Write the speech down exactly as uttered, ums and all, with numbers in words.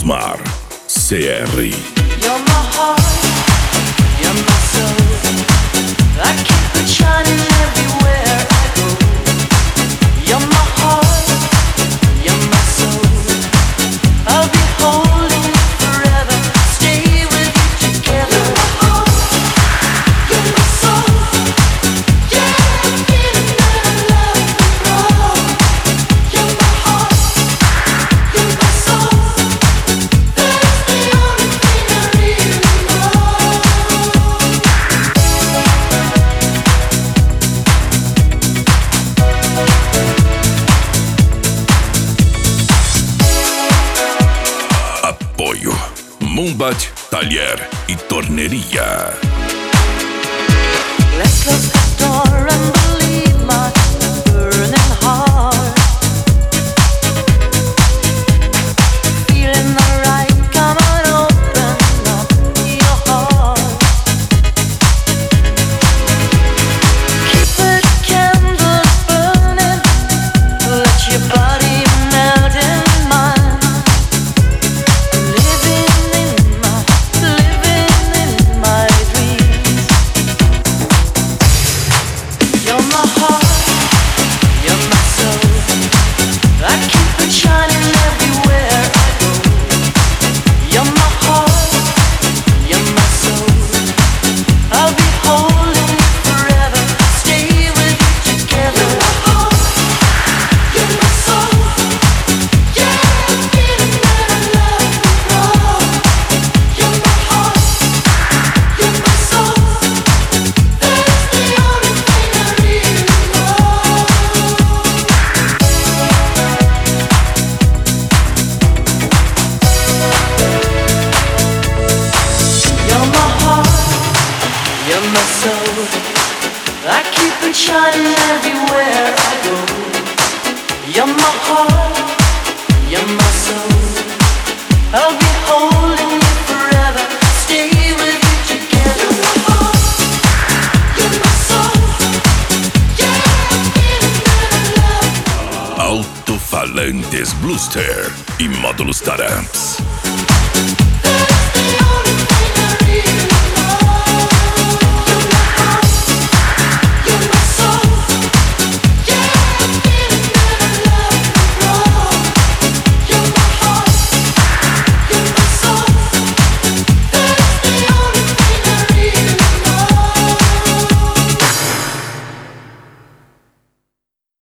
Osmar C R. You're my heart, you're my soul. I keep it shining everywhere I go. You're my heart, you're my soul. I'll be holding you forever, stay with you together. You're my heart, you're my soul. Yeah, I'm feeling that I love you wrong. You're my heart, you're my soul. That's the only thing I really know. Apoio Moonbat Taller y Tornería. Let's close the door and believe my burning heart. Feeling alright, come on, open up your heart. Keep the candles burning, let your body melt in mine. Living in my, living in my dreams. You're my heart, you're my soul. I keep it shining everywhere I go. You're my heart, you're my soul. I'll be holding you forever, stay with you together. You're my heart, you're my soul. Yeah, I'm feeling that I love you wrong. You're my heart, you're my soul. That's the only thing I really know. You're my heart, you're my soul. I keep it shining everywhere I go. You're my heart, you're my soul. I'll be holding you forever, stay with you together. You're my heart, you're my soul. Yeah, I'm feeling that I love you. Altofalantes Bluster y Módulos Taramps.